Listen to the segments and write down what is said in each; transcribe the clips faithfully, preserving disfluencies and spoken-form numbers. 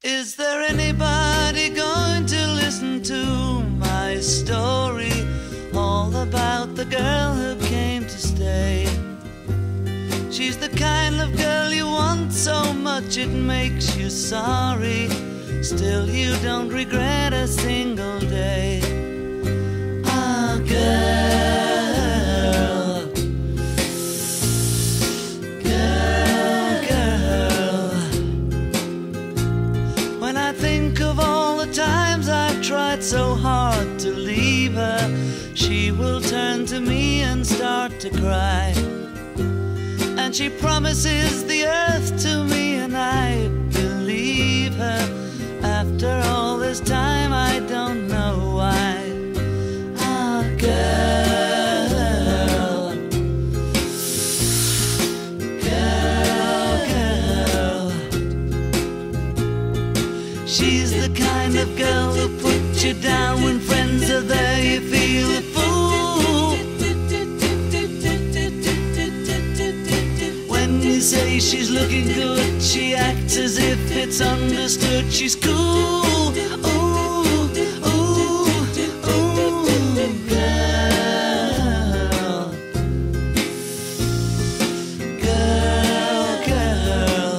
Is there anybody going to listen to my story? All about the girl who came to stay. She's the kind of girl you want so much it makes you sorry. Still you don't regret a single day. Ah, girl, girl, girl. When I think of all the times I've tried so hard to leave her, she will turn to me and start to cry. And she promises the earth to me, and I believe her. After all this time, I don't know why. Ah, girl, girl, girl. She's the kind of girl who puts you down when friends are there. You feel a fool. When you say she's looking good, she acts as if it's understood. She's cool. Ooh, ooh, ooh, girl, girl, girl.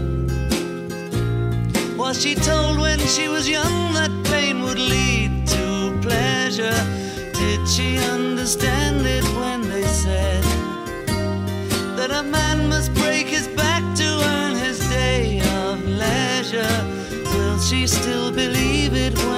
Was she told when she was young that pain would lead to pleasure? Did she understand it when they said that a man must break his back to earn his day of leisure? Will she still believe it when